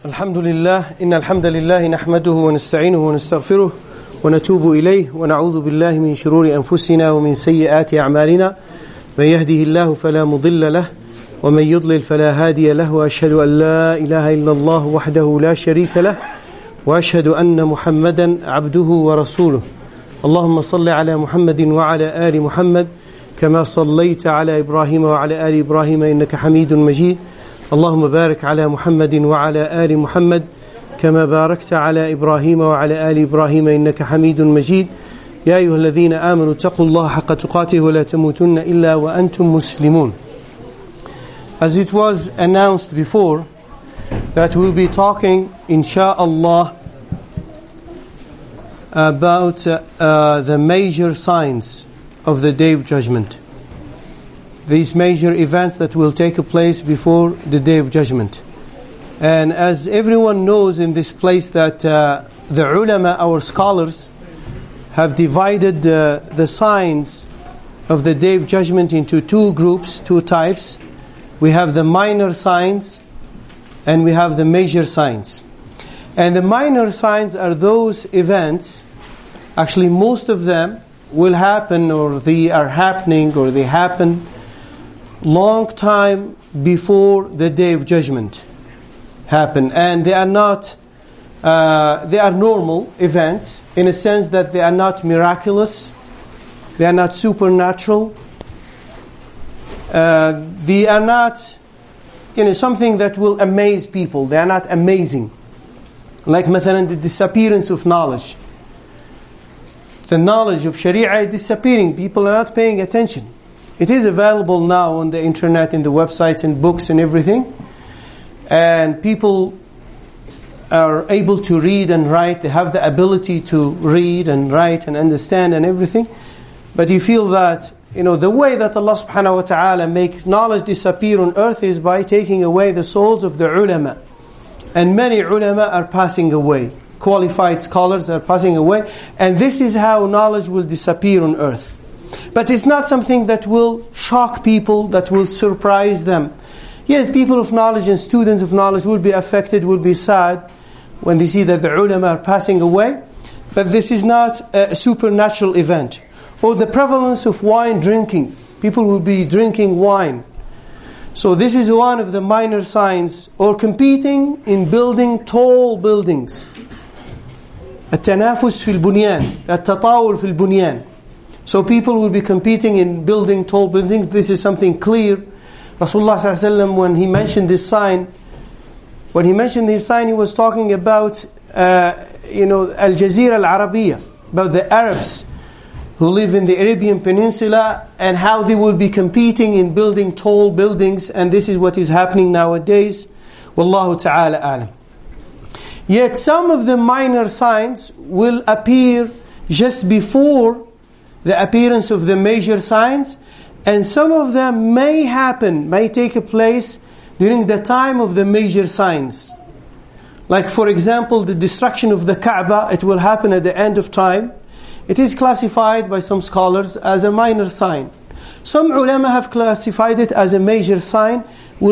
الحمد لله إن الحمد لله نحمده ونستعينه ونستغفره ونتوب إليه ونعوذ بالله من شرور أنفسنا ومن سيئات أعمالنا من يهده الله فلا مضل له ومن يضلل فلا هادي له وأشهد أن لا إله إلا الله وحده لا شريك له وأشهد أن محمدا عبده ورسوله اللهم صل على محمد وعلى آل محمد كما صليت على إبراهيم وعلى آل إبراهيم إنك حميد مجيد اللهم بارك على محمد وعلى آل محمد كما باركت على إبراهيم وعلى آل إبراهيم إنك حميد مجيد يا أيها الذين آمنوا اتقوا الله حق تقاته ولا تموتن إلا وأنتم مسلمون. As it was announced before that we'll be talking insha'Allah about the major signs of the Day of Judgment. These major events that will take place before the Day of Judgment. And as everyone knows in this place that the ulama, our scholars, have divided the signs of the Day of Judgment into two groups, two types. We have the minor signs and we have the major signs. And the minor signs are those events, actually most of them will happen or they are happening or they happen long time before the Day of Judgment happen, and they are not they are normal events in a sense that they are not miraculous, they are not supernatural, they are not something that will amaze people, they are not amazing, like مثلا the disappearance of knowledge. The knowledge of Sharia is disappearing, people are not paying attention. It is available now on the internet, in the websites and books and everything. And people are able to read and write. They have the ability to read and write and understand and everything. But you feel that, the way that Allah subhanahu wa ta'ala makes knowledge disappear on earth is by taking away the souls of the ulama. And many ulama are passing away. Qualified scholars are passing away. And this is how knowledge will disappear on earth. But it's not something that will shock people, that will surprise them. Yes, people of knowledge and students of knowledge will be affected, will be sad when they see that the ulama are passing away. But this is not a supernatural event. Or the prevalence of wine drinking. People will be drinking wine. So this is one of the minor signs. Or competing in building tall buildings. التنافس في البنيان. التطاول في البنيان. So people will be competing in building tall buildings. This is something clear. Rasulullah ﷺ, when he mentioned this sign, he was talking about, Al-Jazira Al-Arabiya, about the Arabs who live in the Arabian Peninsula and how they will be competing in building tall buildings. And this is what is happening nowadays. Wallahu ta'ala alam. Yet some of the minor signs will appear just before the appearance of the major signs, and some of them may take place during the time of the major signs. Like for example, the destruction of the Kaaba, it will happen at the end of time. It is classified by some scholars as a minor sign. Some ulama have classified it as a major sign.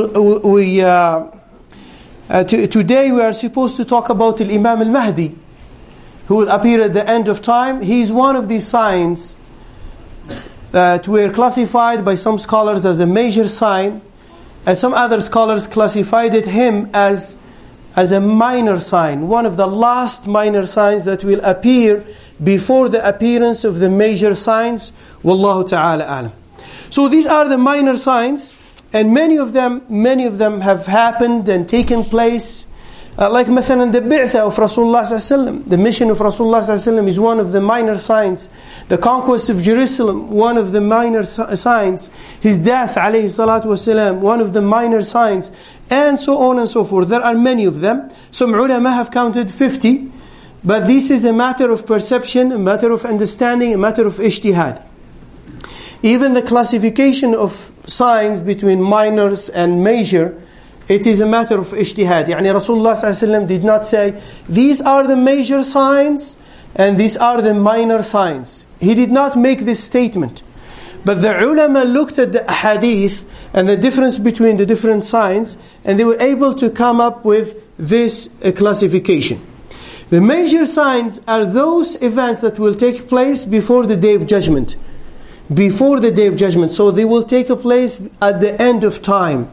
Today we are supposed to talk about Imam al-Mahdi, who will appear at the end of time. He is one of these signs that were classified by some scholars as a major sign, and some other scholars classified him as a minor sign, one of the last minor signs that will appear before the appearance of the major signs. Wallahu ta'ala alam. So these are the minor signs, and many of them have happened and taken place. Like مثلا the bi'tha of Rasulullah ﷺ, the mission of Rasulullah ﷺ is one of the minor signs. The conquest of Jerusalem, one of the minor signs. His death, alayhi salatu wasalam, one of the minor signs. And so on and so forth. There are many of them. Some ulama have counted 50. But this is a matter of perception, a matter of understanding, a matter of ijtihad. Even the classification of signs between minors and major, it is a matter of ijtihad. Yani Rasulullah ﷺ did not say, these are the major signs and these are the minor signs. He did not make this statement. But the ulama looked at the hadith and the difference between the different signs, and they were able to come up with this classification. The major signs are those events that will take place before the Day of Judgment. Before the Day of Judgment. So they will take place at the end of time.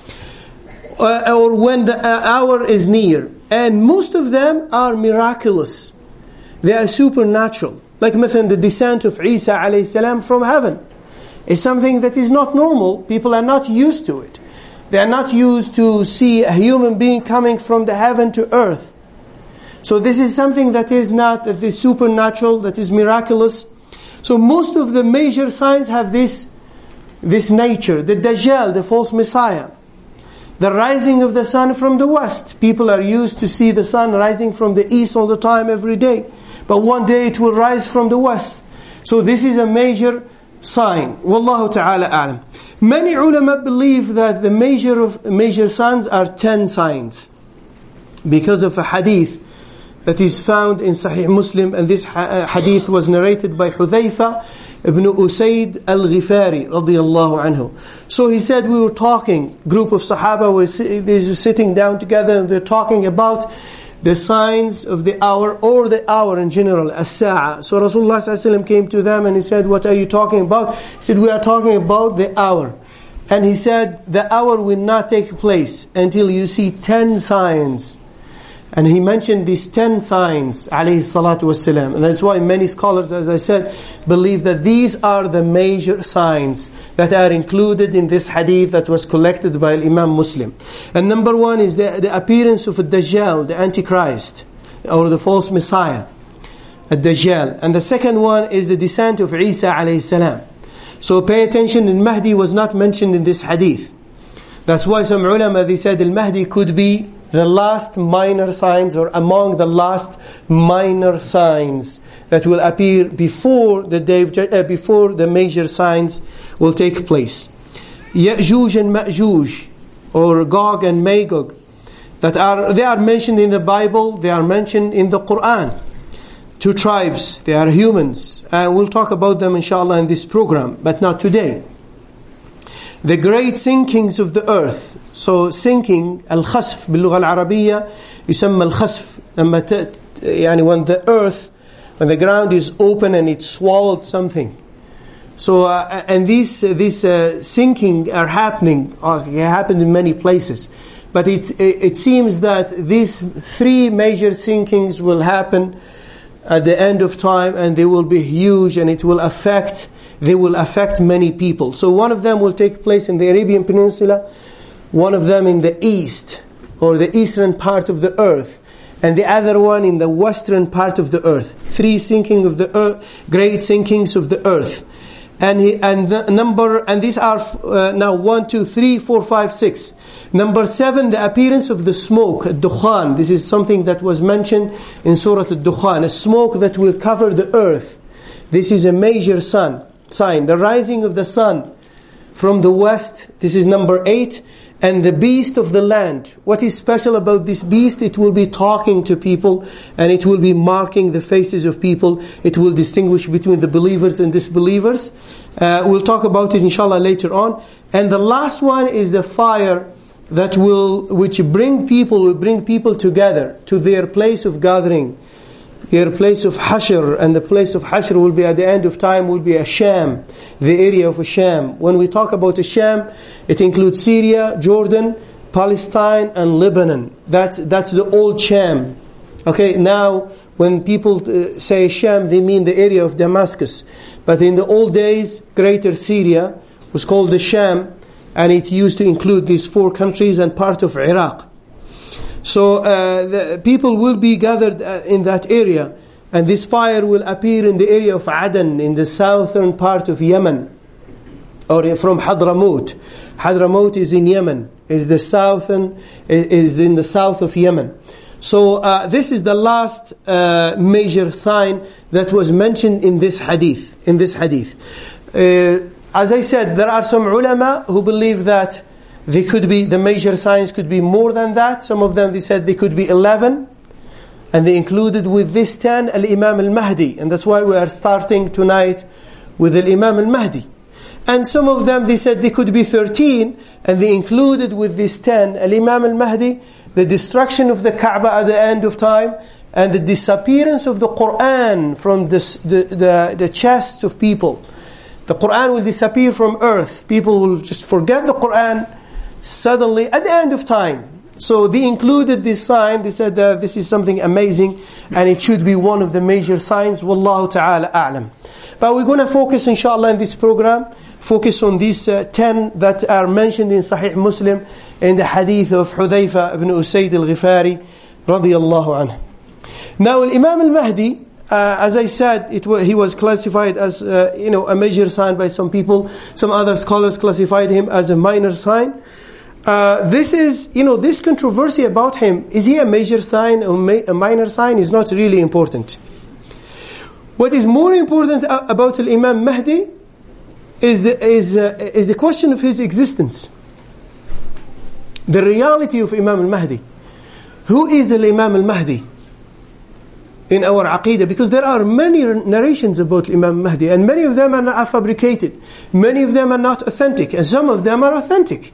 Or when the hour is near. And most of them are miraculous. They are supernatural. Like مثلا the descent of Isa alayhi salam from heaven. It's something that is not normal. People are not used to it. They are not used to see a human being coming from the heaven to earth. So this is something that is supernatural, that is miraculous. So most of the major signs have this nature. The Dajjal, the false Messiah. The rising of the sun from the west. People are used to see the sun rising from the east all the time, every day. But one day it will rise from the west. So this is a major sign. Wallahu ta'ala a'lam. Many ulama believe that the major signs are 10 signs. Because of a hadith that is found in Sahih Muslim, and this hadith was narrated by Hudhayfa ibn Usayd al-Ghifari radiyallahu anhu. So he said, we were talking, group of Sahaba were sitting down together, and they're talking about the signs of the hour, or the hour in general, as-sa'a. So Rasulullah sallallahu alaihi wasallam came to them and he said, what are you talking about? He said, we are talking about the hour. And he said, the hour will not take place until you see 10 signs. And he mentioned these 10 signs, alayhi salatu wassalam. And that's why many scholars, as I said, believe that these are the major signs that are included in this hadith that was collected by Imam Muslim. And number 1 is the appearance of a Dajjal, the Antichrist, or the false Messiah, a Dajjal. And the second one is the descent of Isa alayhi salam. So pay attention, Al-Mahdi was not mentioned in this hadith. That's why some ulama, they said Al-Mahdi could be the last minor signs, or among the last minor signs that will appear before the day of before the major signs will take place. Ya'juj and Ma'juj, or Gog and Magog, they are mentioned in the Bible, they are mentioned in the Quran. 2 tribes, they are humans. We'll talk about them inshallah in this program, but not today. The great sinkings of the earth. So sinking, al-khasf باللغة العربية يسمى الخسف when the earth, when the ground is open and it swallowed something. So and these sinking are happening, happened in many places. But it seems that these 3 major sinkings will happen at the end of time, and they will be huge, and they will affect many people. So one of them will take place in the Arabian Peninsula, one of them in the east, or the eastern part of the earth, and the other one in the western part of the earth. 3 sinking of the earth, great sinkings of the earth. And these are now 1, 2, 3, 4, 5, 6. Number 7, the appearance of the smoke, Dukhan. This is something that was mentioned in Surah Al-Dukhan, a smoke that will cover the earth. This is a major sign. The rising of the sun from the west, this is number 8. And the beast of the land. What is special about this beast? It will be talking to people, and it will be marking the faces of people. It will distinguish between the believers and disbelievers. We'll talk about it inshallah later on. And the last one is the fire which will bring people together to their place of gathering, their place of Hashr. And the place of Hashr will be at the end of time, will be a Sham, the area of a Sham. When we talk about a Sham, it includes Syria, Jordan, Palestine, and Lebanon. That's the old Sham. Okay, now when people say Sham, they mean the area of Damascus. But in the old days, Greater Syria was called the Sham, and it used to include these 4 countries and part of Iraq. So the people will be gathered in that area, and this fire will appear in the area of Aden, in the southern part of Yemen, or from Hadramaut. Hadramaut is in Yemen, is in the south of Yemen. So this is the last major sign that was mentioned in this hadith. As I said, there are some ulama who believe that the major signs could be more than that. Some of them, they said they could be 11. And they included with this 10, Al-Imam Al-Mahdi. And that's why we are starting tonight with Al-Imam Al-Mahdi. And some of them, they said they could be 13. And they included with this 10, Al-Imam Al-Mahdi the destruction of the Kaaba at the end of time, and the disappearance of the Quran from the chests of people. The Quran will disappear from earth. People will just forget the Quran suddenly at the end of time. So they included this sign. They said that this is something amazing and it should be one of the major signs. Wallahu ta'ala a'lam. But we're going to focus inshallah in this program, focus on these 10 that are mentioned in Sahih Muslim in the hadith of Hudhayfa ibn Usayd al-Ghifari radiyallahu anhu. Now Imam al-Mahdi, as I said, he was classified as a major sign by some people. Some other scholars classified him as a minor sign. This controversy about him, is he a major sign or a minor sign, is not really important. What is more important about Imam Mahdi is the question of his existence. The reality of Imam al-Mahdi. Who is Imam al-Mahdi in our Aqidah? Because there are many narrations about Imam Mahdi, and many of them are not fabricated. Many of them are not authentic, and some of them are authentic.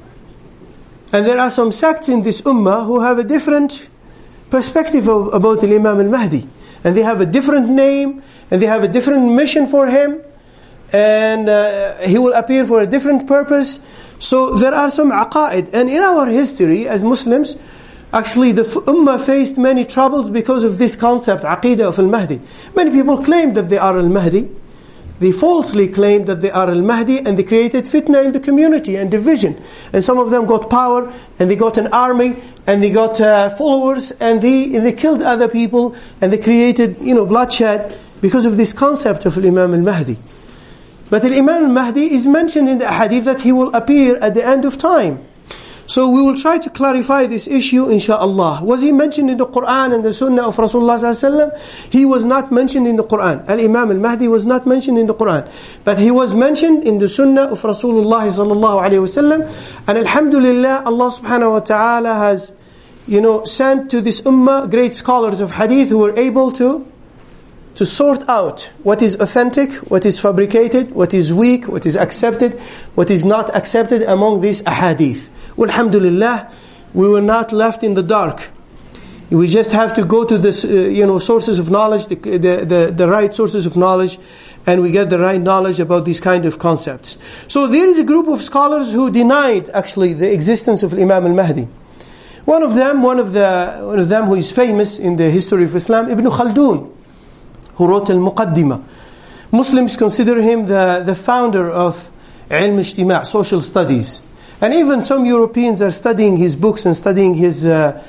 And there are some sects in this ummah who have a different perspective about Imam al-Mahdi. And they have a different name, and they have a different mission for him, and he will appear for a different purpose. So there are some aqa'id. And in our history as Muslims, actually the ummah faced many troubles because of this concept, aqidah of al-Mahdi. Many people claim that they are al-Mahdi. They falsely claimed that they are al-Mahdi, and they created fitna in the community and division. And some of them got power, and they got an army, and they got followers, and they killed other people, and they created bloodshed because of this concept of Imam al-Mahdi. But Imam al-Mahdi is mentioned in the hadith that he will appear at the end of time. So we will try to clarify this issue, inshaAllah. Was he mentioned in the Quran and the Sunnah of Rasulullah sallallahu alaihi wasallam? He was not mentioned in the Quran. Al-Imam al-Mahdi was not mentioned in the Quran. But he was mentioned in the Sunnah of Rasulullah sallallahu alaihi wasallam. And alhamdulillah, Allah subhanahu wa ta'ala has, sent to this ummah great scholars of hadith who were able to sort out what is authentic, what is fabricated, what is weak, what is accepted, what is not accepted among these ahadith. Alhamdulillah, we were not left in the dark. We just have to go to this, sources of knowledge, the right sources of knowledge, and we get the right knowledge about these kind of concepts. So there is a group of scholars who denied actually the existence of Imam al-Mahdi. One of them who is famous in the history of Islam, Ibn Khaldun, who wrote al-Muqaddimah. Muslims consider him the founder of Ilm Ijtima', social studies. And even some Europeans are studying his books and studying his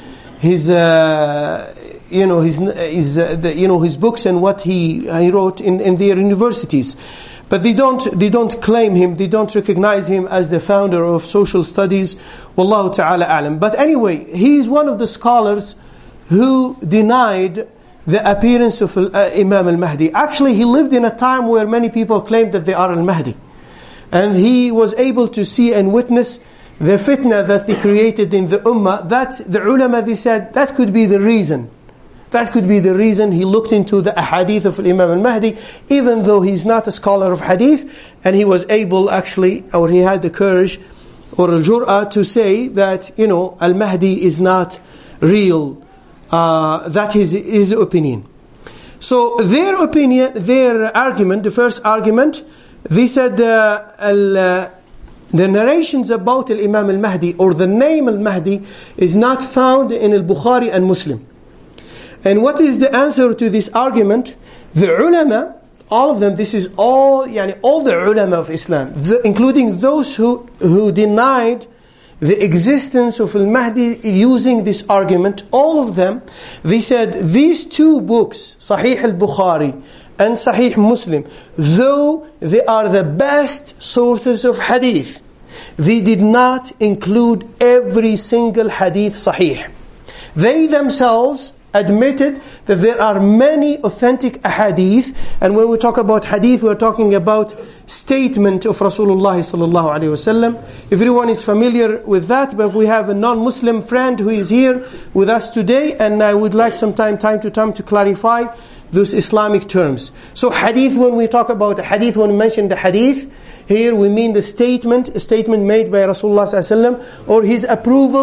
books and what he wrote in their universities. But they don't claim him, they don't recognize him as the founder of social studies. Wallahu ta'ala a'lam. But anyway, he is one of the scholars who denied the appearance of Imam al-Mahdi. Actually, he lived in a time where many people claimed that they are al-Mahdi. And he was able to see and witness the fitna that they created in the ummah. That the ulama, they said, that could be the reason. That could be the reason he looked into the ahadith of Imam al-Mahdi, even though he's not a scholar of hadith, and he was able actually, or he had the courage or al-jur'ah to say that, al-Mahdi is not real. That is his opinion. So their opinion, their argument, the first argument, they said the narrations about Imam al-Mahdi or the name al-Mahdi is not found in al-Bukhari and Muslim. And what is the answer to this argument? The ulama, all of them, this is all the ulama of Islam, including those who denied the existence of al-Mahdi using this argument, all of them, they said these two books, Sahih al-Bukhari and Sahih Muslim, though they are the best sources of hadith, they did not include every single hadith sahih. They themselves admitted that there are many authentic ahadith, and when we talk about hadith, we're talking about statement of Rasulullah sallallahu alaihi wasallam. Everyone is familiar with that, but we have a non-Muslim friend who is here with us today, and I would like some time to time to clarify those Islamic terms. So hadith, when we talk about hadith, when we mention the hadith, here we mean a statement made by Rasulullah sallallahu alaihi wasallam, or his approval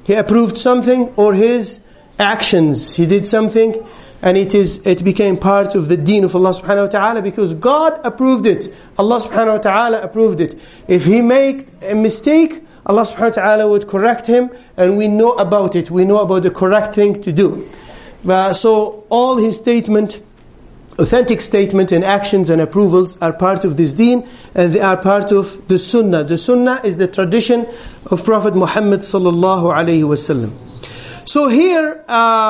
He approved something, or his actions. He did something and it became part of the deen of Allah subhanahu wa ta'ala because God approved it. Allah subhanahu wa ta'ala approved it. If he made a mistake, Allah subhanahu wa ta'ala would correct him, and we know about it. We know about the correct thing to do. So all his statement, authentic statement and actions and approvals are part of this deen, and they are part of the sunnah. The sunnah is the tradition of Prophet Muhammad sallallahu alaihi wasallam. So here,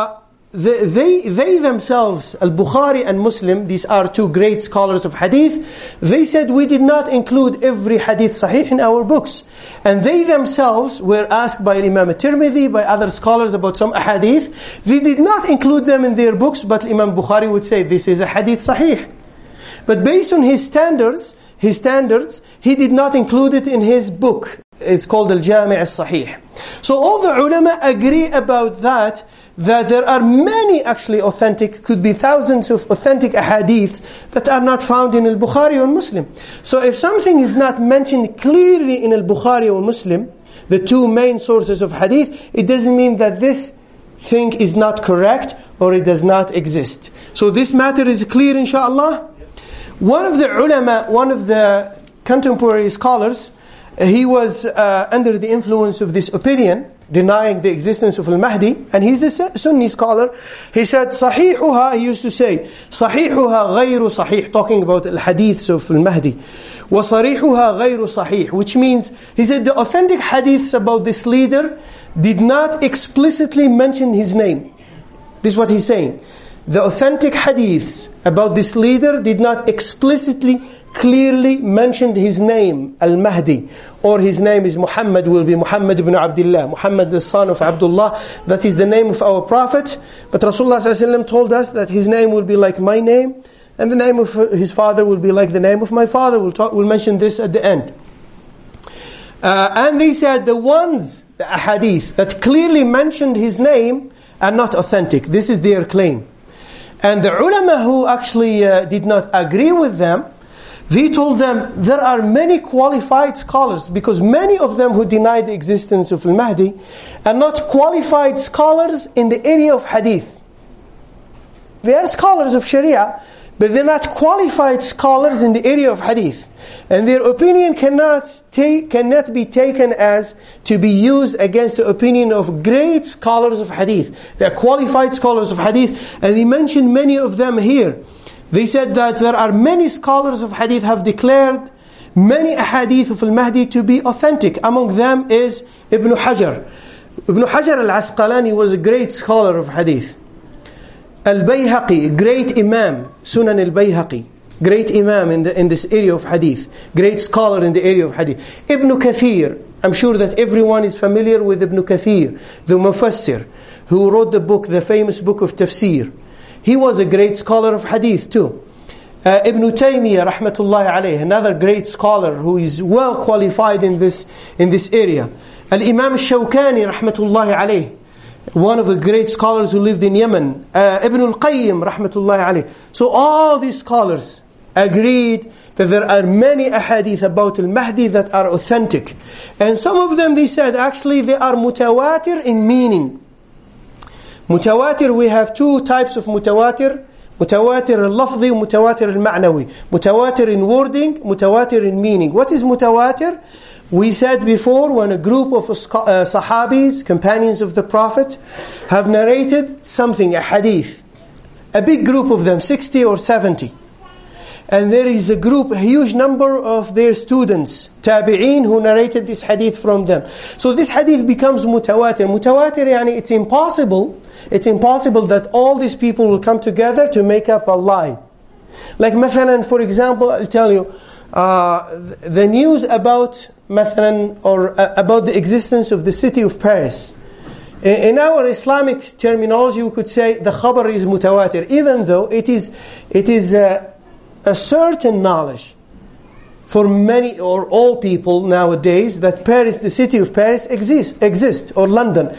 they themselves, Al-Bukhari and Muslim, these are two great scholars of hadith, they said we did not include every hadith sahih in our books. And they themselves were asked by Imam Tirmidhi, by other scholars about some hadith. They did not include them in their books, but Imam Bukhari would say this is a hadith sahih. But based on his standards, he did not include it in his book. It's called Al-Jami' Al-Sahih. So all the ulama agree about that there are many actually authentic, could be thousands of authentic ahadith that are not found in Al-Bukhari or Muslim. So if something is not mentioned clearly in Al-Bukhari or Muslim, the two main sources of hadith, it doesn't mean that this thing is not correct or it does not exist. So this matter is clear, inshallah. One of the ulama, one of the contemporary scholars, he was under the influence of this opinion, denying the existence of Al-Mahdi, and he's a Sunni scholar. He said, Sahihuha, he used to say, Sahihuha ghayru sahih, talking about al-hadiths of Al-Mahdi. Wa sarihuha ghayru sahih, which means, he said, the authentic hadiths about this leader did not explicitly mention his name. This is what he's saying. The authentic hadiths about this leader did not explicitly clearly mentioned his name, Al-Mahdi, or his name is Muhammad, will be Muhammad ibn Abdullah, Muhammad the son of Abdullah. That is the name of our Prophet. But Rasulullah ﷺ told us that his name will be like my name, and the name of his father will be like the name of my father. We'll mention this at the end. And they said the hadith that clearly mentioned his name are not authentic. This is their claim. And the ulama who actually did not agree with them, they told them there are many qualified scholars, because many of them who deny the existence of Al-Mahdi are not qualified scholars in the area of hadith. They are scholars of Sharia, but they're not qualified scholars in the area of hadith. And their opinion cannot be taken as to be used against the opinion of great scholars of hadith. They are qualified scholars of hadith, and he mentioned many of them here. They said that there are many scholars of hadith have declared many ahadith of Al-Mahdi to be authentic. Among them is Ibn Hajar. Ibn Hajar al-Asqalani was a great scholar of hadith. Al-Bayhaqi, great imam, Sunan al-Bayhaqi, great imam in this area of hadith, great scholar in the area of hadith. Ibn Kathir, I'm sure that everyone is familiar with Ibn Kathir, the Mufassir, who wrote the famous book of Tafsir. He was a great scholar of hadith too. Ibn Taymiyyah rahmatullahi alayhi, another great scholar who is well qualified in this area. Al-Imam al-Shawkani rahmatullahi alayhi, one of the great scholars who lived in Yemen. Ibn al-Qayyim rahmatullahi alayhi. So all these scholars agreed that there are many ahadith about Al-Mahdi that are authentic. And some of them, they said, actually they are mutawatir in meaning. Mutawatir, we have two types of mutawatir. Mutawatir al-lafzi, mutawatir al-ma'nawi. Mutawatir in wording, mutawatir in meaning. What is mutawatir? We said before, when a group of sahabis, companions of the Prophet, have narrated something, a hadith. A big group of them, 60 or 70. And there is a huge number of their students, tabi'een, who narrated this hadith from them. So this hadith becomes mutawatir. Mutawatir, yani it's impossible that all these people will come together to make up a lie. Like mathalan, for example, I'll tell you, the news about about the existence of the city of Paris. In our Islamic terminology, we could say the khabar is mutawatir, even though it is a certain knowledge for many or all people nowadays that Paris, the city of Paris exists, or London,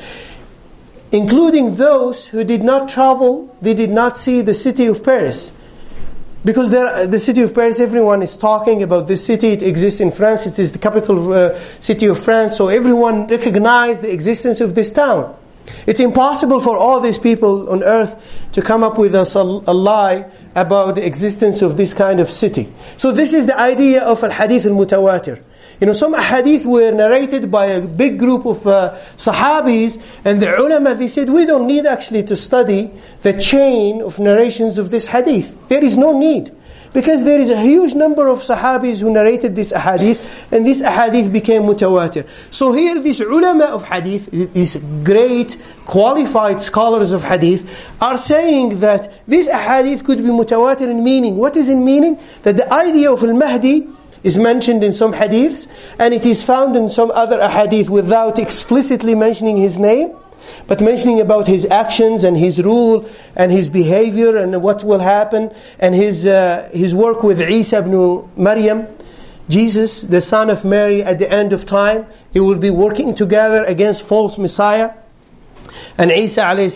including those who did not travel, they did not see the city of Paris. Because the city of Paris, everyone is talking about this city. It exists in France. It is the capital city of France. So everyone recognizes the existence of this town. It's impossible for all these people on earth to come up with a lie about the existence of this kind of city. So this is the idea of al-hadith al-mutawatir. Some hadith were narrated by a big group of sahabis, and the ulama, they said, we don't need actually to study the chain of narrations of this hadith. There is no need. Because there is a huge number of sahabis who narrated this ahadith, and this ahadith became mutawatir. So here, these ulama of hadith, these great qualified scholars of hadith, are saying that this ahadith could be mutawatir in meaning. What is in meaning? That the idea of al-Mahdi is mentioned in some hadiths, and it is found in some other ahadith without explicitly mentioning his name, but mentioning about his actions and his rule and his behavior and what will happen, and his work with Isa ibn Maryam, Jesus, the son of Mary, at the end of time. He will be working together against false Messiah. And Isa alayhi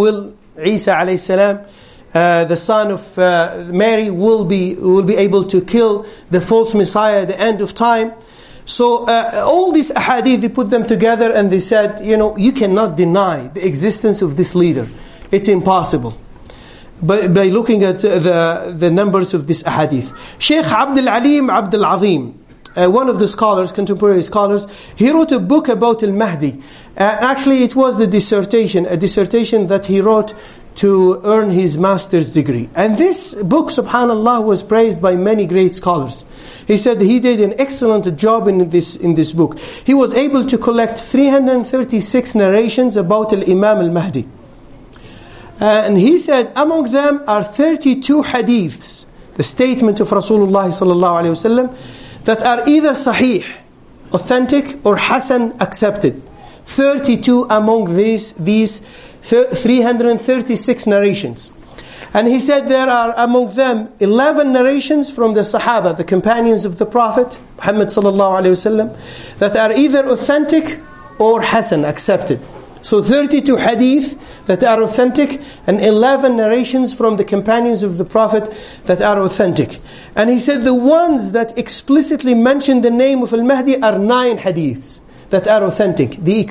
salam, the son of Mary, will be able to kill the false Messiah at the end of time. So all these ahadith, they put them together and they said, you cannot deny the existence of this leader. It's impossible. By looking at the numbers of this ahadith. Sheikh Abdul Alim Abdul Azim, one of the scholars, contemporary scholars, he wrote a book about al-Mahdi. Actually, it was a dissertation that he wrote to earn his master's degree. And this book, subhanallah, was praised by many great scholars. He said he did an excellent job in this book. He was able to collect 336 narrations about al-Imam al-Mahdi. And he said among them are 32 hadiths, the statement of Rasulullah sallallahu alaihi wasallam, that are either sahih, authentic, or hasan, accepted. 32 among these 336 narrations. And he said there are among them 11 narrations from the Sahaba, the companions of the Prophet Muhammad sallallahu alaihi wasallam, that are either authentic or hasan, accepted. So 32 hadith that are authentic, and 11 narrations from the companions of the Prophet that are authentic. And he said the ones that explicitly mention the name of al-Mahdi are 9 hadiths that are authentic. They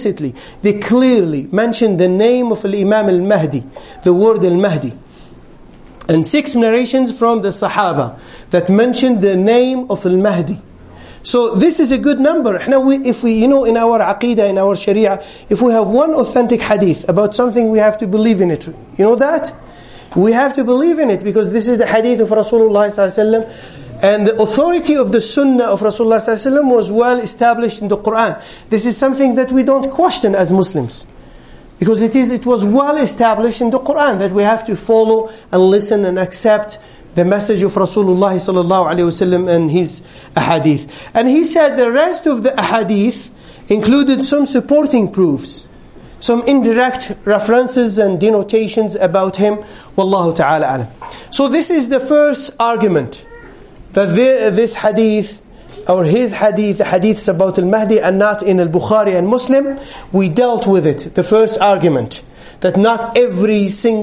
clearly mention the name of al-Imam al-Mahdi, the word al-Mahdi. And 6 narrations from the Sahaba that mention the name of al-Mahdi. So this is a good number. If we, in our aqidah, in our sharia, if we have one authentic hadith about something, we have to believe in it. You know that? We have to believe in it, because this is the hadith of Rasulullah sallallahu alaihi wasallam. And the authority of the sunnah of Rasulullah sallallahu alaihi wasallam was well established in the Quran. This is something that we don't question as Muslims, because it was well established in the Quran that we have to follow and listen and accept the message of Rasulullah sallallahu alaihi wasallam and his ahadith. And he said the rest of the ahadith included some supporting proofs, some indirect references and denotations about him. Wallahu ta'ala alam. So this is the first argument, that this hadith, or his hadith, the hadiths about al-Mahdi are not in al-Bukhari and Muslim. We dealt with it, the first argument, that not every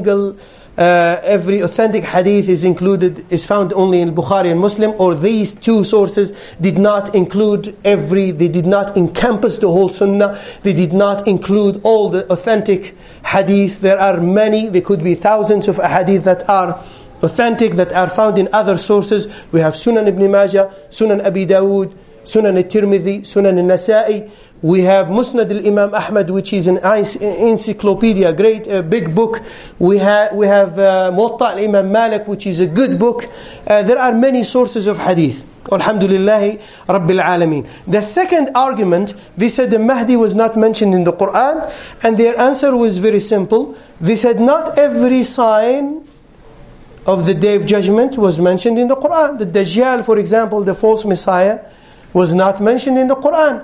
authentic hadith is found only in Bukhari and Muslim, or these two sources did not include they did not encompass the whole sunnah, they did not include all the authentic hadith. There are many, there could be thousands of hadith that are authentic, that are found in other sources. We have Sunan Ibn Majah, Sunan Abi Dawood, Sunan al-Tirmidhi, Sunan al-Nasa'i. We have Musnad al-Imam Ahmad, which is an encyclopedia, great big book. We have Muwatta al-Imam Malik, which is a good book. There are many sources of hadith. Alhamdulillahi Rabbil Alameen. The second argument, they said the Mahdi was not mentioned in the Quran, and their answer was very simple. They said not every sign of the Day of Judgment was mentioned in the Quran. The Dajjal, for example, the false Messiah, was not mentioned in the Quran.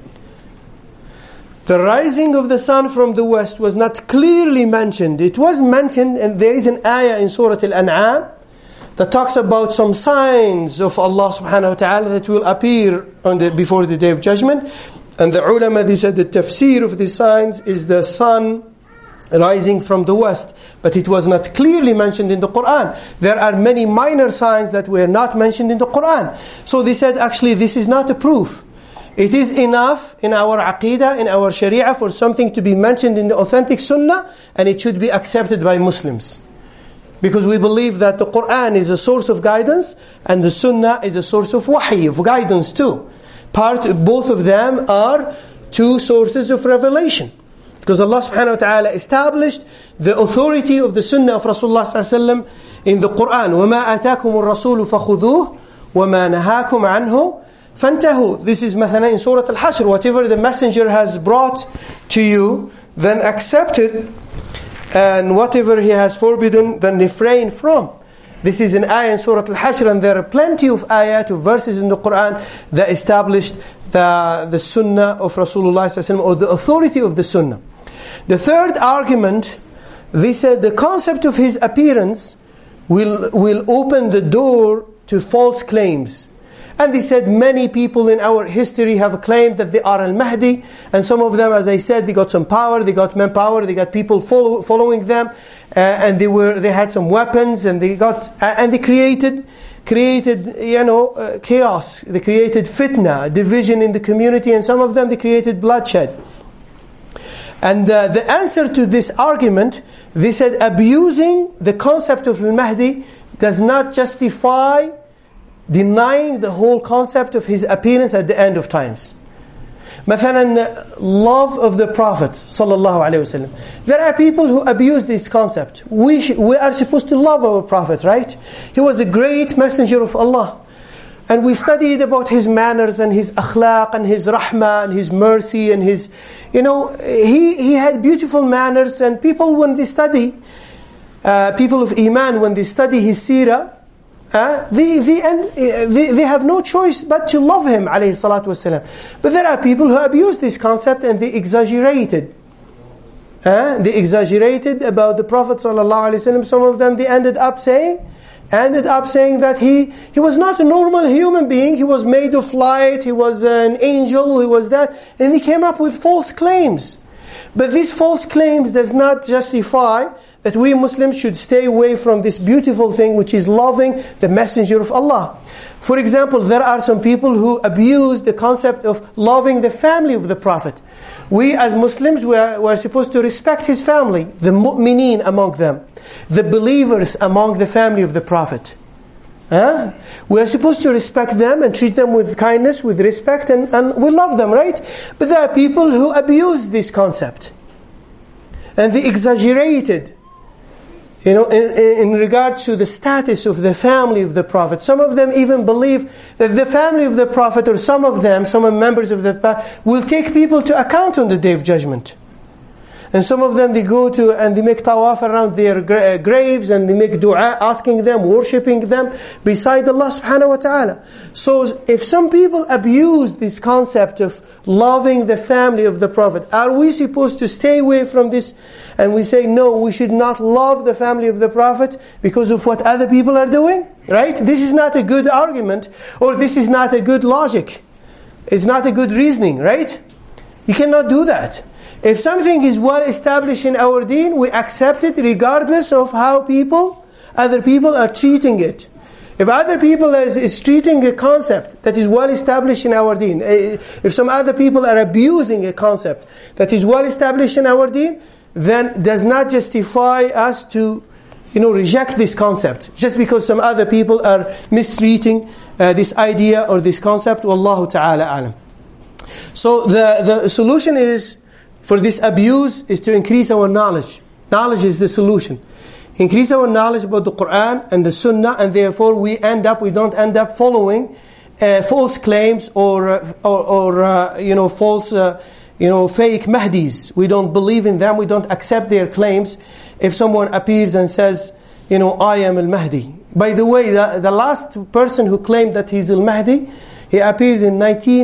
The rising of the sun from the west was not clearly mentioned. It was mentioned, and there is an ayah in Surah Al-An'am that talks about some signs of Allah subhanahu wa ta'ala that will appear before the Day of Judgment. And the ulama, they said the tafsir of these signs is the sun rising from the west. But it was not clearly mentioned in the Quran. There are many minor signs that were not mentioned in the Quran. So they said, actually, this is not a proof. It is enough in our aqidah, in our sharia, for something to be mentioned in the authentic sunnah, and it should be accepted by Muslims. Because we believe that the Quran is a source of guidance, and the sunnah is a source of wahy, of guidance too. Both of them are two sources of revelation. Because Allah subhanahu wa ta'ala established the authority of the sunnah of Rasulullah sallallahu alaihi wasallam in the Quran. وَمَا آتَاكُمُ الرَّسُولُ فَخُذُوهُ وَمَا نَهَاكُمْ عَنْهُ فَانْتَهُوا. This is مثلا in Surah Al-Hashr. Whatever the messenger has brought to you, then accept it. And whatever he has forbidden, then refrain from. This is an ayah in Surah Al-Hashr, and there are plenty of ayat, of verses in the Quran that established the sunnah of Rasulullah sallallahu alaihi wasallam, or the authority of the sunnah. The third argument, they said the concept of his appearance will open the door to false claims. And they said many people in our history have claimed that they are Al-Mahdi, and some of them, as I said, they got some power, they got manpower, they got people following them, and they had some weapons, and they created chaos. They created fitna, division in the community, and some of them they created bloodshed. And the answer to this argument, they said abusing the concept of Al-Mahdi does not justify denying the whole concept of his appearance at the end of times. مثلا, love of the Prophet sallallahu alaihi wasallam. There are people who abuse this concept. We are supposed to love our Prophet, right? He was a great messenger of Allah. And we studied about his manners and his akhlaq and his rahmah and his mercy and his, he had beautiful manners. And people, when they study, people of Iman, when they study his seerah, they have no choice but to love him, alayhi salatu wasalam. But there are people who abuse this concept and they exaggerated. They exaggerated about the Prophet sallallahu alaihi wasallam. Some of them, they ended up saying that he was not a normal human being. He was made of light. He was an angel. He was that. And he came up with false claims. But these false claims does not justify that we Muslims should stay away from this beautiful thing, which is loving the Messenger of Allah. For example, there are some people who abuse the concept of loving the family of the Prophet. We as Muslims, we are supposed to respect his family, the mu'mineen among them, the believers among the family of the Prophet. We are supposed to respect them and treat them with kindness, with respect, and we love them, right? But there are people who abuse this concept. And they exaggerated, in regards to the status of the family of the Prophet. Some of them even believe that the family of the Prophet, or some members of the Prophet, will take people to account on the Day of Judgment. And some of them, they go to and they make tawaf around their graves, and they make dua, asking them, worshipping them beside Allah subhanahu wa ta'ala. So if some people abuse this concept of loving the family of the Prophet, are we supposed to stay away from this? And we say, no, we should not love the family of the Prophet because of what other people are doing? Right? This is not a good argument, or this is not a good logic. It's not a good reasoning, right? You cannot do that. If something is well established in our deen, we accept it regardless of how other people are treating it. If other people is treating a concept that is well established in our deen, if some other people are abusing a concept that is well established in our deen, then does not justify us to, reject this concept just because some other people are mistreating this idea or this concept. Wallahu ta'ala alam. So the solution is, for this abuse, is to increase our knowledge. Knowledge is the solution. Increase our knowledge about the Quran and the Sunnah, and therefore we don't end up following false claims or false fake Mahdis. We don't believe in them. We don't accept their claims. If someone appears and says, I am Al-Mahdi. By the way, the last person who claimed that he's Al-Mahdi, he appeared in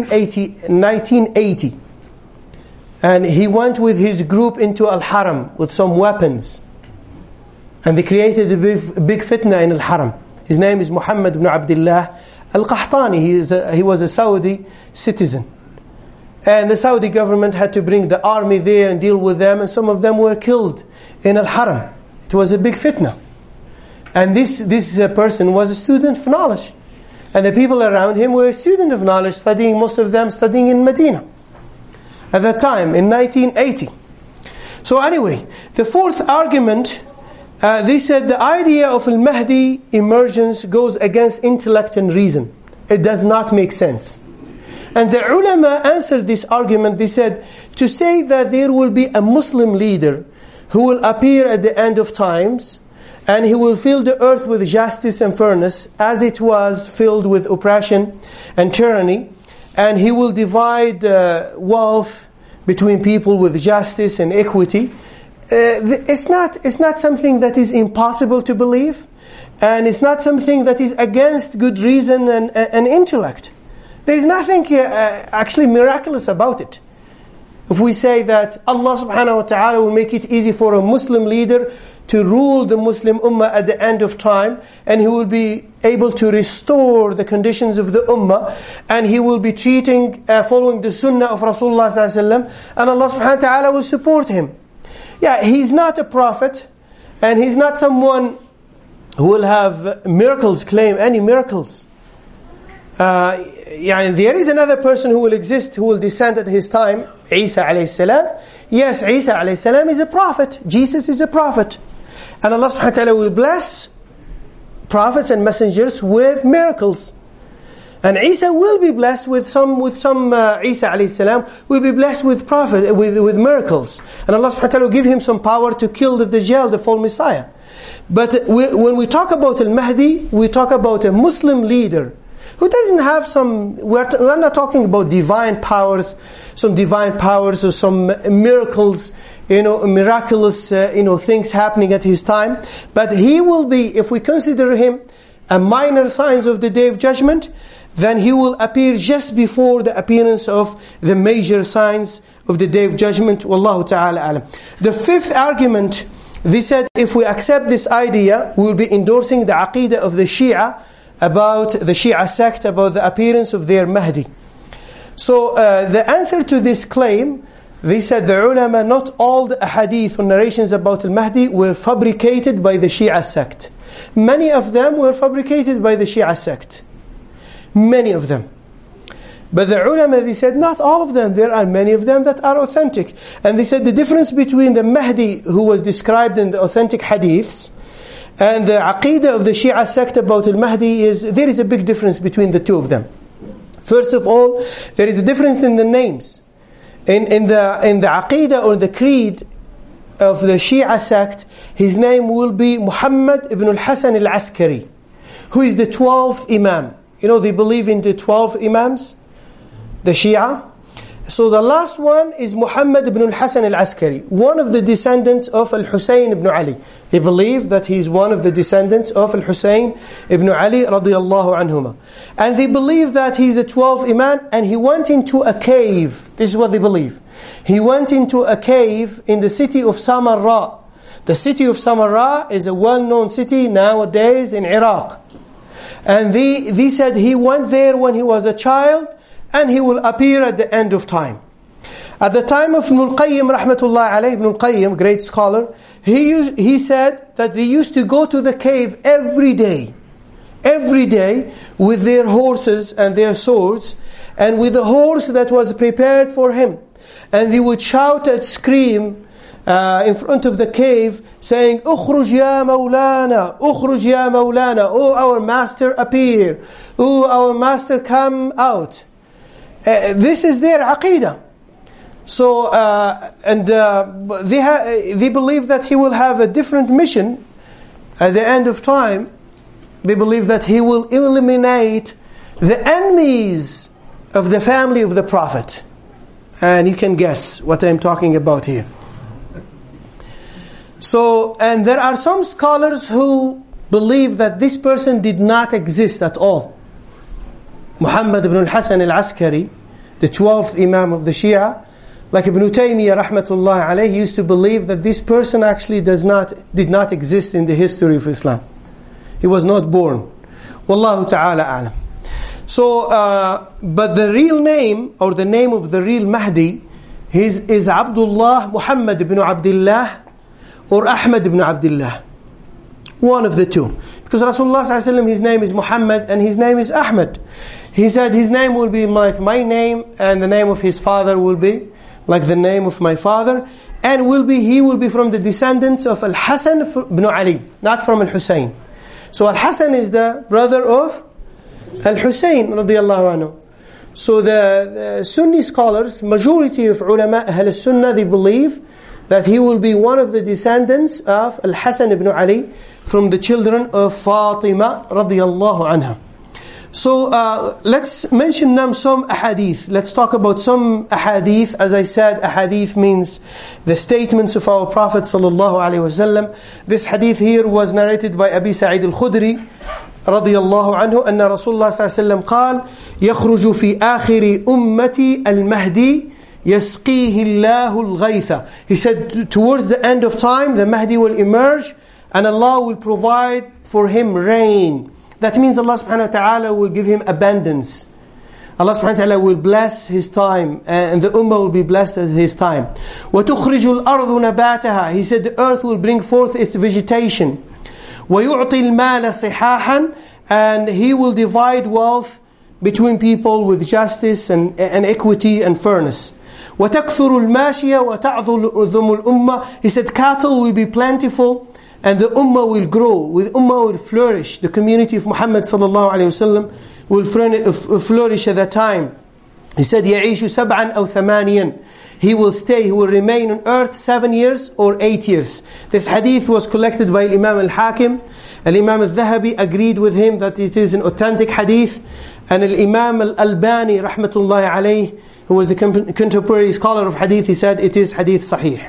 1980. And he went with his group into Al-Haram with some weapons. And they created a big fitna in Al-Haram. His name is Muhammad ibn Abdullah Al-Qahtani. He was a Saudi citizen. And the Saudi government had to bring the army there and deal with them, and some of them were killed in Al-Haram. It was a big fitna. And this person was a student of knowledge. And the people around him were a student of knowledge, studying, most of them studying in Medina at that time, in 1980. So anyway, the fourth argument, they said the idea of Al-Mahdi emergence goes against intellect and reason. It does not make sense. And the ulama answered this argument. They said, to say that there will be a Muslim leader who will appear at the end of times, and he will fill the earth with justice and fairness, as it was filled with oppression and tyranny, and he will divide wealth between people with justice and equity. It's not something that is impossible to believe, and it's not something that is against good reason and intellect. There is nothing actually miraculous about it. If we say that Allah subhanahu wa ta'ala will make it easy for a Muslim leader to rule the Muslim ummah at the end of time, and he will be able to restore the conditions of the ummah, and he will be following the sunnah of Rasulullah sallallahu alaihi wasallam, and Allah subhanahu wa ta'ala will support him. Yeah, he's not a prophet, and he's not someone who will have miracles, claim any miracles. There is another person who will exist, who will descend at his time, Isa alayhi salam. Yes, Isa alayhi salam is a prophet. Jesus is a prophet. And Allah subhanahu wa ta'ala will bless prophets and messengers with miracles. And Isa will be blessed with some Isa alayhi salam will be blessed with with miracles. And Allah subhanahu wa ta'ala will give him some power to kill the Dajjal, the false Messiah. But when we talk about Al-Mahdi, we talk about a Muslim leader who doesn't have we're not talking about divine powers or some miracles, miraculous, things happening at his time. But he will be, if we consider him a minor signs of the Day of Judgment, then he will appear just before the appearance of the major signs of the Day of Judgment. Wallahu ta'ala alam. The fifth argument, they said, if we accept this idea, we will be endorsing the aqidah of the Shia, about the Shia sect, about the appearance of their Mahdi. So the answer to this claim, they said the ulama, not all the hadith or narrations about al-Mahdi were fabricated by the Shia sect. Many of them were fabricated by the Shia sect. Many of them. But the ulama, they said not all of them. There are many of them that are authentic. And they said the difference between the Mahdi who was described in the authentic hadiths and the aqidah of the Shia sect about al-Mahdi there is a big difference between the two of them. First of all, there is a difference in the names. In the aqidah or the creed of the Shia sect, his name will be Muhammad ibn al-Hasan al-Askari, who is the 12th Imam. They believe in the 12 Imams, the Shia. So the last one is Muhammad ibn al-Hasan al-Askari, one of the descendants of al-Husayn ibn Ali. They believe that he is one of the descendants of al-Husayn ibn Ali radiyallahu anhuma. And they believe that he is the 12th Imam, and he went into a cave. This is what they believe. He went into a cave in the city of Samarra. The city of Samarra is a well-known city nowadays in Iraq. And they said he went there when he was a child, and he will appear at the end of time. At the time of Ibn al-Qayyim, rahmatullah alayhi, Ibn al-Qayyim, great scholar, he said that they used to go to the cave every day with their horses and their swords, and with the horse that was prepared for him. And they would shout and scream in front of the cave, saying, "Ukhruj ya Mawlana, Ukhruj ya Mawlana, oh our master appear, oh our master come out." This is their aqidah. So, they believe that he will have a different mission at the end of time. They believe that he will eliminate the enemies of the family of the Prophet. And you can guess what I'm talking about here. So, and there are some scholars who believe that this person did not exist at all. Muhammad ibn al-Hasan al-Askari, the 12th Imam of the Shia, like Ibn Taymiyyah rahmatullah alayhi, used to believe that this person actually did not exist in the history of Islam. He was not born. Wallahu ta'ala a'lam. So, but the real name, or the name of the real Mahdi, is Abdullah Muhammad ibn Abdullah, or Ahmad ibn Abdullah. One of the two. Because Rasulullah ﷺ, his name is Muhammad and his name is Ahmad. He said his name will be like my name, and the name of his father will be like the name of my father. And he will be from the descendants of Al-Hasan ibn Ali, not from Al-Husayn. So Al-Hasan is the brother of Al-Husayn radiyallahu anhu. So the Sunni scholars, majority of ulama Ahl al-Sunnah, they believe that he will be one of the descendants of Al-Hasan ibn Ali, from the children of Fatima radiyallahu anha. So let's mention now some ahadith. Let's talk about some ahadith. As I said, ahadith means the statements of our Prophet sallallahu alaihi wasallam. This hadith here was narrated by Abi Sa'id al-Khudri radiyallahu anhu, أن رسول الله صلى الله عليه وسلم قال: يخرج في آخر أمتي المهدي يسقيه الله الغيث. He said, towards the end of time, the Mahdi will emerge, and Allah will provide for him rain. That means Allah subhanahu wa ta'ala will give him abundance. Allah subhanahu wa ta'ala will bless his time, and the ummah will be blessed at his time. وَتُخْرِجُ الْأَرْضُ نَبَاتَهَا. He said the earth will bring forth its vegetation. وَيُعْطِي الْمَالَ صِحَاحًا. And he will divide wealth between people with justice and equity and fairness. وَتَكْثُرُ الْمَاشِيَ وَتَعْظُمُ الْأُمَّةِ. He said cattle will be plentiful, and the ummah will grow, the ummah will flourish. The community of Muhammad sallallahu alayhi wasallam will flourish at that time. He said, يَعِيشُ سَبْعًا أَوْ ثَمَانِيًا. He will remain on earth 7 years or 8 years. This hadith was collected by Imam al-Hakim. Al-Imam al-Dhahabi agreed with him that it is an authentic hadith. And Al-Imam al-Albani, rahmatullahi alayh, who was the contemporary scholar of hadith, he said it is hadith sahih.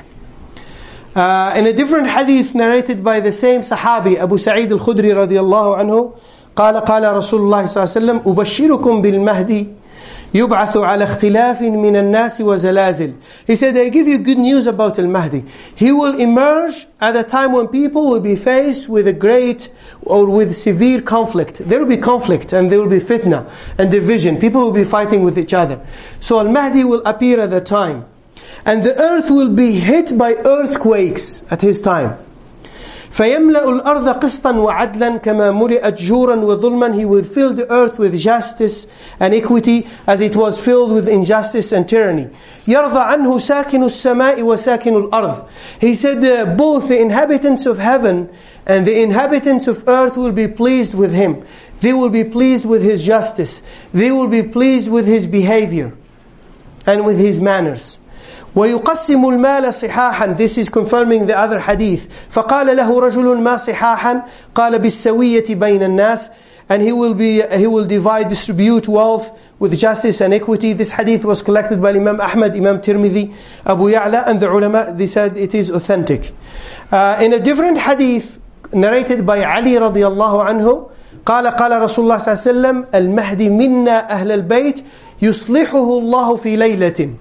In a different hadith narrated by the same Sahabi, Abu Sa'id al-Khudri radiyallahu anhu, قال رسول الله صلى الله عليه وسلم: أبشركم بالمهدي يبعث على اختلاف من الناس وزلازل. He said, I give you good news about al-Mahdi. He will emerge at a time when people will be faced with a great or with severe conflict. There will be conflict, and there will be fitna and division. People will be fighting with each other. So al-Mahdi will appear at that time. And the earth will be hit by earthquakes at his time. فَيَمْلَأُ الْأَرْضَ قِسْطًا وَعَدْلًا كَمَا مُلِئَتْ جُورًا وَظُلْمًا. He will fill the earth with justice and equity as it was filled with injustice and tyranny. يَرْضَ عَنْهُ سَاكِنُ السَّمَاءِ وَسَاكِنُ الْأَرْضِ. He said both the inhabitants of heaven and the inhabitants of earth will be pleased with him. They will be pleased with his justice. They will be pleased with his behavior and with his manners. وَيُقَسِّمُ الْمَالَ صِحَاحًا. This is confirming the other hadith. فَقَالَ لَهُ رَجُلٌ مَا صِحَاحًا قَالَ بِالسَّوِيَّةِ بَيْنَ النَّاسِ. And he will distribute wealth with justice and equity. This hadith was collected by Imam Ahmad, Imam Tirmidhi, Abu Ya'la, and the ulama, they said it is authentic. In a different hadith narrated by Ali radiyallahu anhu, قال رسول الله صلى الله عليه وسلم: المهدي منا أهل البيت يصلحه الله في ليلة.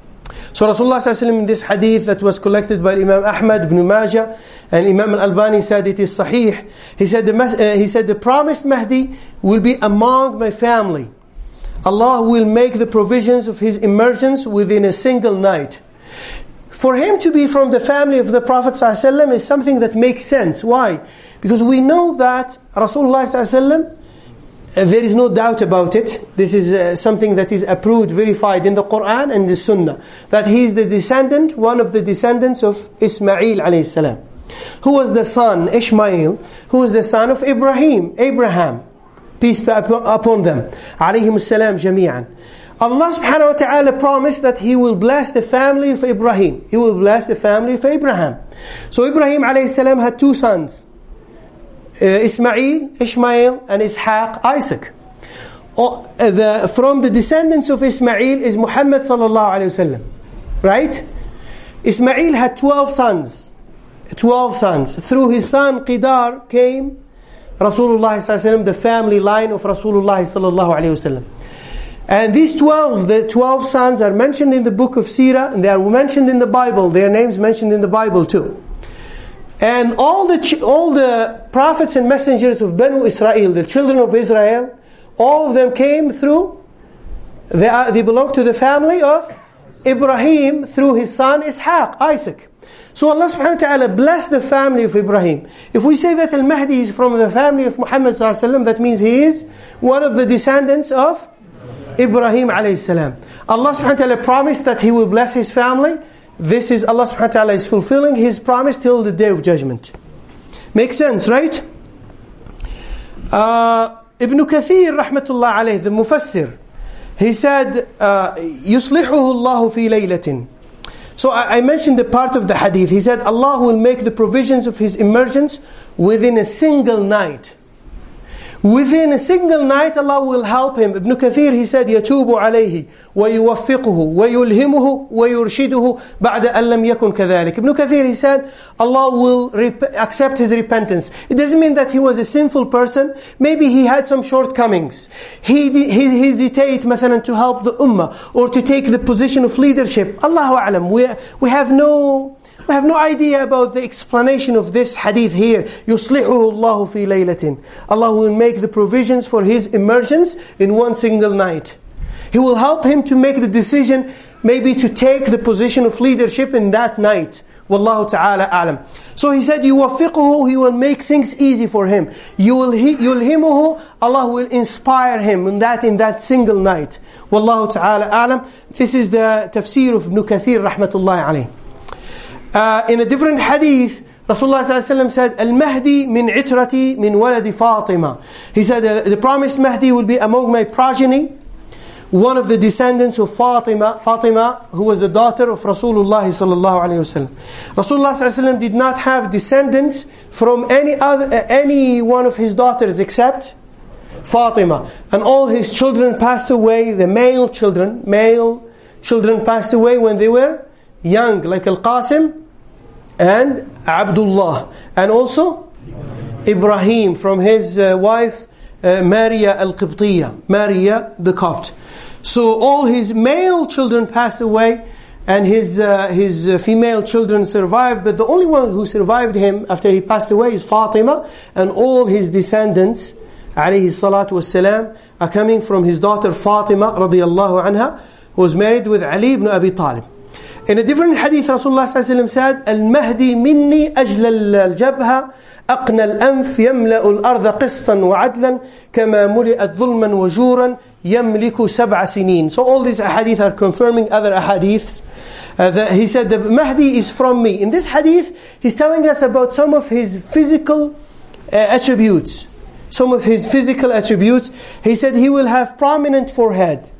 So Rasulullah ﷺ in this hadith that was collected by Imam Ahmad, Ibn Majah, and Imam al-Albani said it is sahih. He said the promised Mahdi will be among my family. Allah will make the provisions of his emergence within a single night. For him to be from the family of the Prophet ﷺ is something that makes sense. Why? Because we know that Rasulullah ﷺ, there is no doubt about it. This is something that is approved, verified in the Quran and the Sunnah, that he is the descendant, one of the descendants of Ismail alayhi salam. Who was the son, Ishmael, who was the son of Abraham, peace be upon them, alayhim salam jami'an. Allah subhanahu wa ta'ala promised that he will bless the family of Ibrahim. He will bless the family of Abraham. So Ibrahim alayhi salam had two sons, Ishmael, and Ishaq, Isaac. From the descendants of Ismail is Muhammad sallallahu alayhi wasallam. Right? Ismail had 12 sons. 12 sons. Through his son Qidar came Rasulullah sallallahu alayhi wasallam, the family line of Rasulullah sallallahu alayhi wasallam. And these 12 sons are mentioned in the book of Sirah, and they are mentioned in the Bible. Their names mentioned in the Bible too. And all the prophets and messengers of Banu Israel, the children of Israel, all of them came through, they belong to the family of Ibrahim through his son Ishaq, Isaac. So Allah subhanahu wa ta'ala blessed the family of Ibrahim. If we say that Al-Mahdi is from the family of Muhammad sallallahu alaihi wasallam, that means he is one of the descendants of Ibrahim alayhi salam. Allah subhanahu wa ta'ala promised that He will bless his family. This is Allah subhanahu wa ta'ala is fulfilling His promise till the day of judgment. Makes sense, right? Ibn Kathir rahmatullah alayhi, the Mufassir, he said, يُصْلِحُهُ اللَّهُ فِي لَيْلَةٍ. So I mentioned the part of the hadith. He said, Allah will make the provisions of His emergence within a single night. Within a single night, Allah will help him. Ibn Kathir, he said, يَتُوبُ عَلَيْهِ وَيُوَفِّقُهُ وَيُلْهِمُهُ وَيُرْشِدُهُ بَعْدَ أَن لَمْ يَكُنْ كَذَلِكَ. Ibn Kathir, he said, Allah will accept his repentance. It doesn't mean that he was a sinful person. Maybe he had some shortcomings. He hesitated, مثلا, to help the ummah or to take the position of leadership. Allahu a'lam. We have no idea about the explanation of this hadith here. يُصْلِحُهُ اللَّهُ فِي لَيْلَةٍ. Allah will make the provisions for his emergence in one single night. He will help him to make the decision, maybe to take the position of leadership in that night. Wallahu ta'ala a'lam. So he said, يُوَفِّقُهُ, He will make things easy for him. يُلْهِمُهُ, Allah will inspire him in that single night. Wallahu ta'ala a'lam. This is the tafsir of Ibn Kathir rahmatullahi alayhi. In a different hadith, Rasulullah ﷺ said, Al-Mahdi min itrati min waladi Fatima. He said, the promised Mahdi will be among my progeny, one of the descendants of Fatima, who was the daughter of Rasulullah sallallahu alayhi wasallam. Rasulullah ﷺ did not have descendants from any one of his daughters except Fatima. And all his children passed away, the male children passed away when they were young, like Al-Qasim and Abdullah, and also Ibrahim from his wife Maria Al-Qibtiyya, Maria the Copt. So all his male children passed away and his female children survived, but the only one who survived him after he passed away is Fatima, and all his descendants alayhi salatu wassalam are coming from his daughter Fatima radiyallahu anha, who was married with Ali ibn Abi Talib. In a different hadith, Rasulullah ﷺ said, Al-Mahdi minni ajla al-jabha aqna al-anf yamla'u al-ardha qistan wa adlan kama muli'at dhulman wa juran yamliku sab'a sinin. So all these hadith are confirming other hadiths. He said, the Mahdi is from me. In this hadith, he's telling us about some of his physical attributes. Some of his physical attributes. He said he will have prominent forehead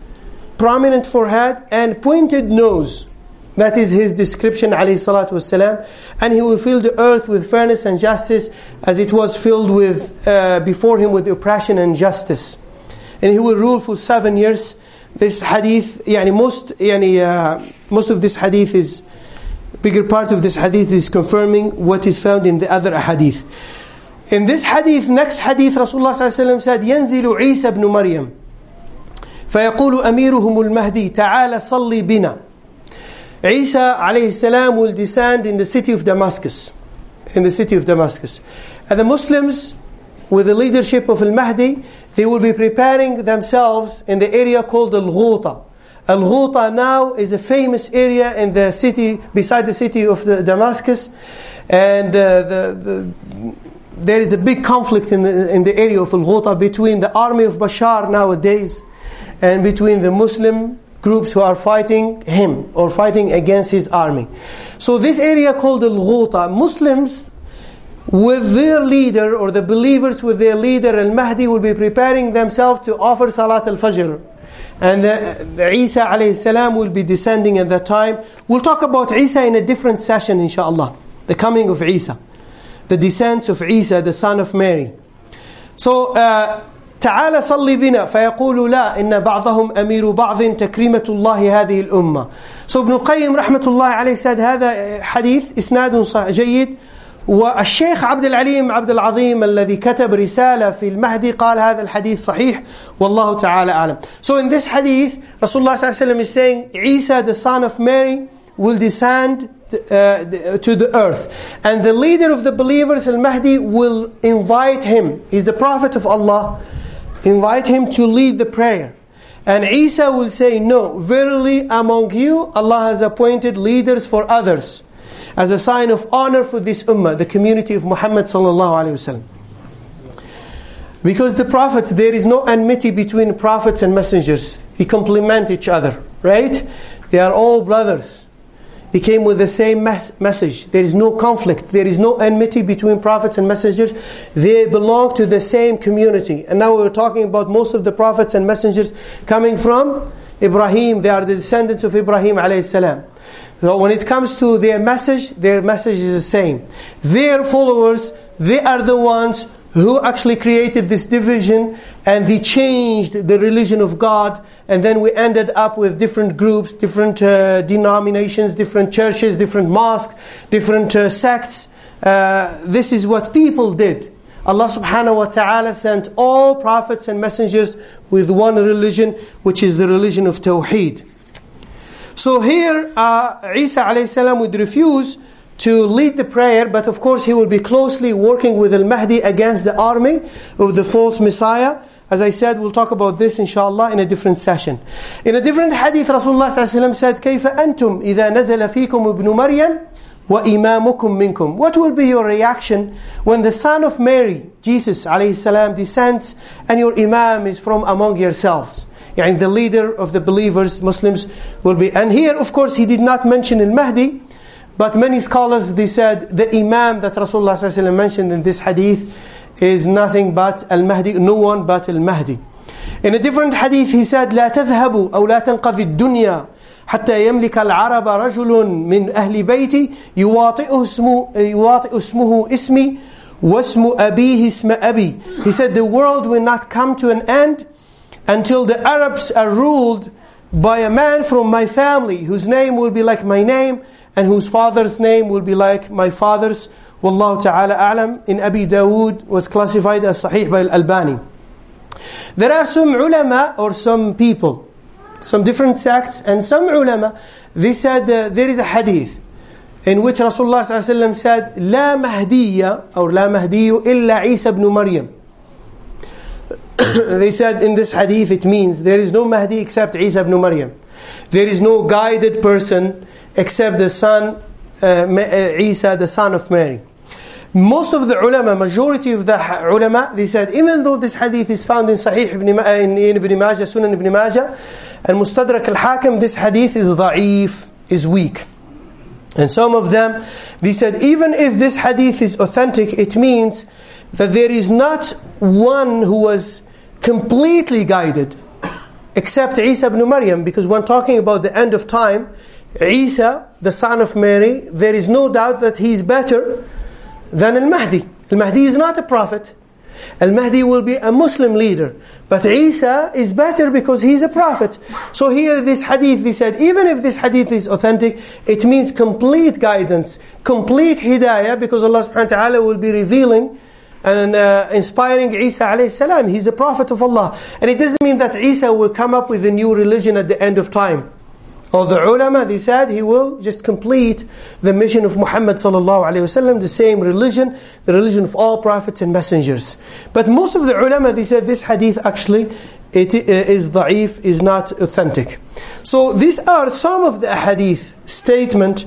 and pointed nose. That is his description, alayhi salatu wassalam. And he will fill the earth with fairness and justice as it was filled with before him with oppression and justice. And he will rule for 7 years. This hadith, most of this hadith is, bigger part of this hadith is confirming what is found in the other hadith. In this hadith, next hadith, Rasulullah said, ينزل عيسى بن مريم فيقول أميرهم المهدي تعال صلي بنا. Isa alayhi salam will descend in the city of Damascus. And the Muslims, with the leadership of Al-Mahdi, they will be preparing themselves in the area called Al-Ghuta. Al-Ghuta now is a famous area in the city, beside the city of Damascus. And there is a big conflict in the area of Al-Ghuta between the army of Bashar nowadays and between the Muslim groups who are fighting him or fighting against his army. So this area called Al-Ghuta, Muslims with their leader, or the believers with their leader Al-Mahdi, will be preparing themselves to offer Salat al-Fajr. And the Isa alayhi salam will be descending at that time. We'll talk about Isa in a different session, inshallah. The coming of Isa, the descent of Isa, the son of Mary. So تعال صلي بنا فيقول لا إن بعضهم أمير بعض تكريمة الله هذه الأمة. So Ibn al-Qayyim رحمة الله عليه said هذا حديث إسناد جيد. والشيخ عبد العليم عبد العظيم الذي كتب رسالة في المهدي قال هذا الحديث صحيح والله تعالى أعلم. So in this hadith, Rasulullah صلى الله عليه وسلم is saying Isa, the son of Mary, will descend to the earth, and the leader of the believers, Al-Mahdi, will invite him. He's the Prophet of Allah, invite him to lead the prayer. And Isa will say, no, verily among you Allah has appointed leaders for others, as a sign of honor for this ummah, the community of Muhammad sallallahu alaihi wasallam. Because the prophets, there is no enmity between prophets and messengers. They complement each other, right? They are all brothers. They came with the same message. There is no conflict. There is no enmity between prophets and messengers. They belong to the same community. And now we're talking about most of the prophets and messengers coming from Ibrahim. They are the descendants of Ibrahim alayhi salam. So when it comes to their message is the same. Their followers, they are the ones who actually created this division, and they changed the religion of God, and then we ended up with different groups, different denominations, different churches, different mosques, different sects. This is what people did. Allah subhanahu wa ta'ala sent all prophets and messengers with one religion, which is the religion of Tawheed. So here, Isa alayhi salam would refuse to lead the prayer, but of course he will be closely working with Al-Mahdi against the army of the false Messiah. As I said, we'll talk about this inshallah in a different session. In a different hadith, Rasulullah said, كَيْفَ أَنْتُمْ إِذَا نَزَلَ فِيكُمْ ابْنُ مَرْيَمْ وَإِمَامُكُمْ مِنْكُمْ. What will be your reaction when the son of Mary, Jesus alayhi salam, descends and your imam is from among yourselves? Yani the leader of the believers, Muslims, will be. And here, of course, he did not mention Al-Mahdi, but many scholars, they said the imam that Rasulullah ﷺ mentioned in this hadith is nothing but Al-Mahdi, no one but Al-Mahdi. In a different hadith he said, لا تذهبوا أو لا تنقضي الدنيا حتى يملك العرب رجل من أهل بيتي يواطئ اسمه اسمي واسم أبيه اسم أبي. He said the world will not come to an end until the Arabs are ruled by a man from my family whose name will be like my name and whose father's name will be like my father's. Wallahu ta'ala a'lam. In Abi Dawood was classified as Sahih by Al-Albani. There are some ulama or some people, some different sects and some ulama, they said there is a hadith in which Rasulullah ﷺ said, لا مهدية or لا مهدي إلا عيسى بن مريم. They said in this hadith it means there is no Mahdi except Isa ibn Maryam. There is no guided person except the son, Isa, the son of Mary. Most of the ulama, majority of the ulama, they said, even though this hadith is found in Sahih in Ibn Majah, Sunan Ibn Majah, and Mustadrak al-Hakim, this hadith is da'if, is weak. And some of them, they said, even if this hadith is authentic, it means that there is not one who was completely guided except Isa ibn Maryam, because when talking about the end of time, Isa, the son of Mary, there is no doubt that he is better than Al-Mahdi. Al-Mahdi is not a prophet. Al-Mahdi will be a Muslim leader. But Isa is better because he is a prophet. So here this hadith, they said, even if this hadith is authentic, it means complete guidance, complete hidayah, because Allah subhanahu wa ta'ala will be revealing and inspiring Isa alayhi salam. He's a prophet of Allah. And it doesn't mean that Isa will come up with a new religion at the end of time. Or the ulama, they said, he will just complete the mission of Muhammad sallallahu alayhi wasallam, the same religion, the religion of all prophets and messengers. But most of the ulama, they said this hadith actually, it is da'if, is not authentic. So these are some of the hadith statement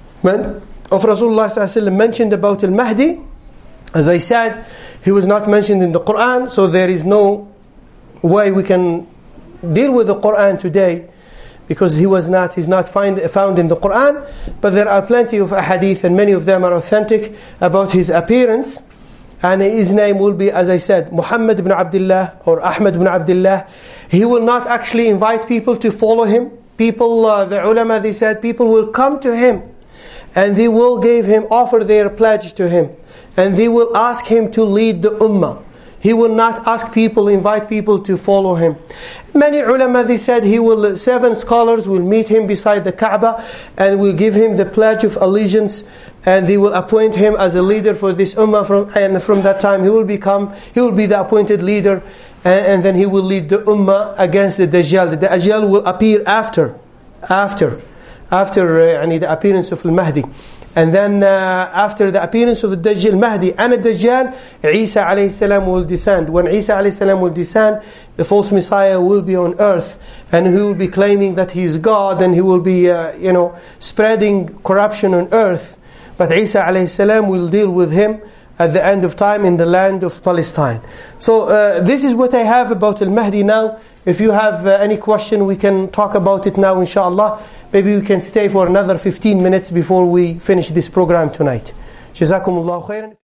of Rasulullah sallallahu alayhi wasallam mentioned about Al-Mahdi. As I said, he was not mentioned in the Quran, so there is no way we can deal with the Quran today, because he's not found in the Quran. But there are plenty of ahadith, and many of them are authentic about his appearance. And his name will be, as I said, Muhammad ibn Abdullah or Ahmad ibn Abdullah. He will not actually invite people to follow him. People, the ulama, they said, people will come to him and they will offer their pledge to him. And they will ask him to lead the ummah. He will not invite people to follow him. Many ulama, they said, 7 scholars will meet him beside the Kaaba and will give him the pledge of allegiance, and they will appoint him as a leader for this ummah, and from that time he will be the appointed leader, and then he will lead the ummah against the Dajjal. The Dajjal will appear after after the appearance of al-Mahdi. And then after the appearance of the Mahdi and the Dajjal, Isa alayhi salam will descend. When Isa alayhi salam will descend, the false Messiah will be on earth, and he will be claiming that he is God, and he will be spreading corruption on earth. But Isa alayhi salam will deal with him at the end of time in the land of Palestine. So this is what I have about al-Mahdi now. If you have any question, we can talk about it now, inshallah. Maybe we can stay for another 15 minutes before we finish this program tonight. Jazakumullahu khairan.